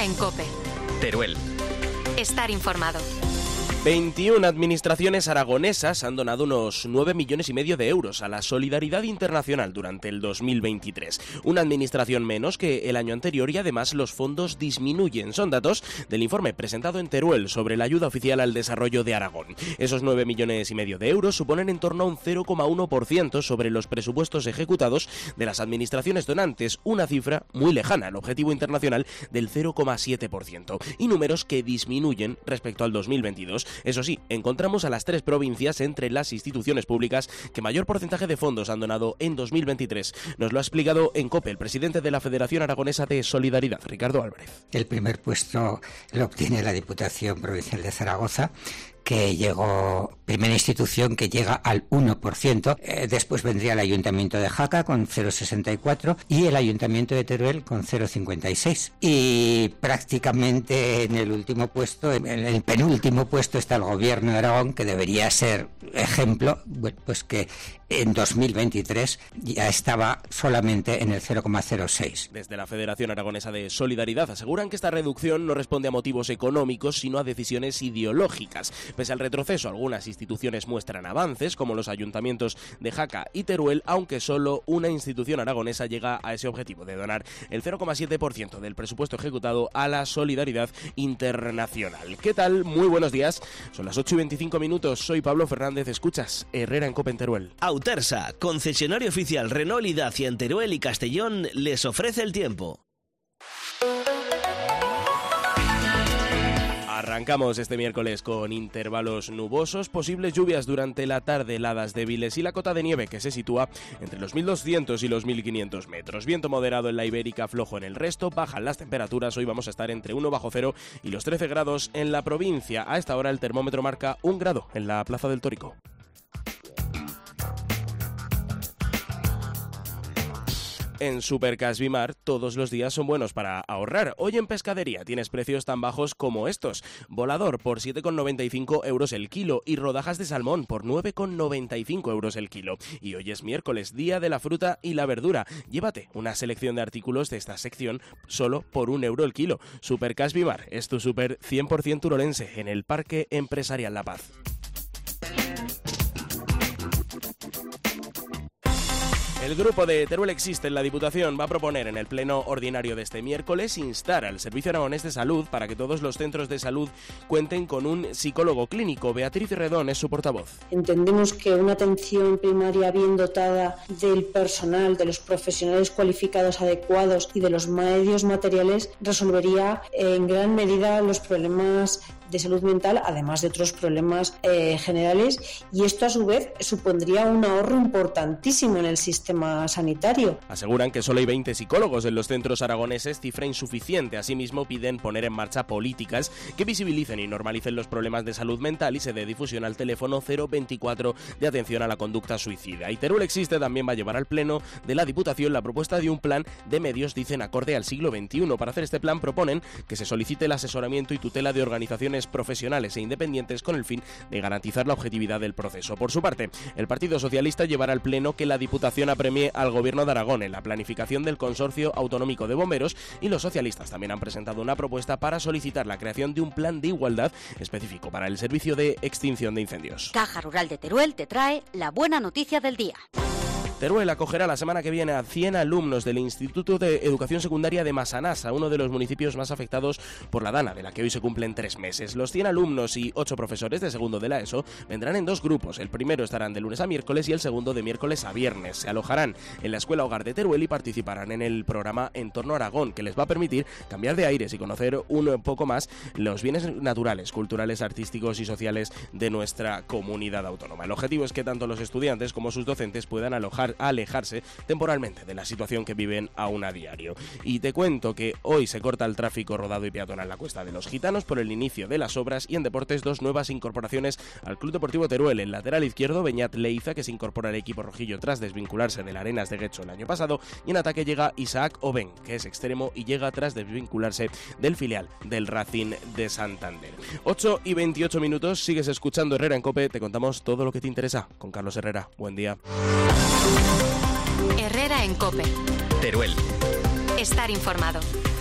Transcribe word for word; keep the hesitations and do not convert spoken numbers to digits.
en COPE. Teruel. Estar informado. veintiuna administraciones aragonesas han donado unos nueve millones y medio de euros a la solidaridad internacional durante el dos mil veintitrés. Una administración menos que el año anterior y además los fondos disminuyen. Son datos del informe presentado en Teruel sobre la ayuda oficial al desarrollo de Aragón. Esos nueve millones y medio de euros suponen en torno a un cero coma uno por ciento sobre los presupuestos ejecutados de las administraciones donantes, una cifra muy lejana al objetivo internacional del cero coma siete por ciento, y números que disminuyen respecto al dos mil veintidós. Eso sí, encontramos a las tres provincias entre las instituciones públicas que mayor porcentaje de fondos han donado en dos mil veintitrés. Nos lo ha explicado en COPE el presidente de la Federación Aragonesa de Solidaridad, Ricardo Álvarez. El primer puesto lo obtiene la Diputación Provincial de Zaragoza, que llegó, primera institución que llega al uno por ciento. Eh, después vendría el Ayuntamiento de Jaca con cero coma sesenta y cuatro y el Ayuntamiento de Teruel con cero coma cincuenta y seis. Y prácticamente en el último puesto, en el penúltimo puesto, está el Gobierno de Aragón, que debería ser ejemplo, bueno, pues que en dos mil veintitrés ya estaba solamente en el cero coma cero seis. Desde la Federación Aragonesa de Solidaridad aseguran que esta reducción no responde a motivos económicos, sino a decisiones ideológicas. Pese al retroceso, algunas instituciones muestran avances, como los ayuntamientos de Jaca y Teruel, aunque solo una institución aragonesa llega a ese objetivo de donar el cero coma siete por ciento del presupuesto ejecutado a la solidaridad internacional. ¿Qué tal? Muy buenos días. Son las ocho y veinticinco minutos. Soy Pablo Fernández. Escuchas Herrera en COPE en Teruel. Autersa, concesionario oficial Renault y Dacia en Teruel y Castellón, les ofrece el tiempo. Arrancamos este miércoles con intervalos nubosos, posibles lluvias durante la tarde, heladas débiles y la cota de nieve que se sitúa entre los mil doscientos y los mil quinientos metros. Viento moderado en la Ibérica, flojo en el resto, bajan las temperaturas. Hoy vamos a estar entre uno bajo cero y los trece grados en la provincia. A esta hora el termómetro marca un grado en la Plaza del Tórico. En Supercas Bimar todos los días son buenos para ahorrar. Hoy en pescadería tienes precios tan bajos como estos. Volador por siete coma noventa y cinco euros el kilo y rodajas de salmón por nueve coma noventa y cinco euros el kilo. Y hoy es miércoles, día de la fruta y la verdura. Llévate una selección de artículos de esta sección solo por un euro el kilo. Supercas Bimar es tu super cien por ciento turolense en el Parque Empresarial La Paz. El grupo de Teruel Existe en la Diputación va a proponer en el pleno ordinario de este miércoles instar al Servicio Aragonés de Salud para que todos los centros de salud cuenten con un psicólogo clínico. Beatriz Redón es su portavoz. Entendemos que una atención primaria bien dotada del personal, de los profesionales cualificados adecuados y de los medios materiales resolvería en gran medida los problemas de salud mental, además de otros problemas eh, generales, y esto a su vez supondría un ahorro importantísimo en el sistema sanitario. Aseguran que solo hay veinte psicólogos en los centros aragoneses, cifra insuficiente. Asimismo piden poner en marcha políticas que visibilicen y normalicen los problemas de salud mental y se dé difusión al teléfono cero veinticuatro de atención a la conducta suicida. Y Teruel Existe también va a llevar al pleno de la Diputación la propuesta de un plan de medios, dicen, acorde al siglo veintiuno. Para hacer este plan proponen que se solicite el asesoramiento y tutela de organizaciones profesionales e independientes con el fin de garantizar la objetividad del proceso. Por su parte, el Partido Socialista llevará al pleno que la Diputación apremie al Gobierno de Aragón en la planificación del Consorcio Autonómico de Bomberos, y los socialistas también han presentado una propuesta para solicitar la creación de un plan de igualdad específico para el servicio de extinción de incendios. Caja Rural de Teruel te trae la buena noticia del día. Teruel acogerá la semana que viene a cien alumnos del Instituto de Educación Secundaria de Massanassa, uno de los municipios más afectados por la Dana, de la que hoy se cumplen tres meses. Los cien alumnos y ocho profesores de segundo de la ESO vendrán en dos grupos. El primero estarán de lunes a miércoles y el segundo de miércoles a viernes. Se alojarán en la Escuela Hogar de Teruel y participarán en el programa Entorno Aragón, que les va a permitir cambiar de aires y conocer un poco más los bienes naturales, culturales, artísticos y sociales de nuestra comunidad autónoma. El objetivo es que tanto los estudiantes como sus docentes puedan alojar a alejarse temporalmente de la situación que viven aún a diario. Y te cuento que hoy se corta el tráfico rodado y peatonal en la Cuesta de los Gitanos por el inicio de las obras, y en deportes dos nuevas incorporaciones al Club Deportivo Teruel. El lateral izquierdo, Beñat Leiza, que se incorpora al equipo rojillo tras desvincularse del Arenas de Guecho el año pasado, y en ataque llega Isaac Oben, que es extremo y llega tras desvincularse del filial del Racing de Santander. ocho y veintiocho minutos, sigues escuchando Herrera en COPE, te contamos todo lo que te interesa con Carlos Herrera. Buen día. Herrera en COPE. Teruel. Estar informado.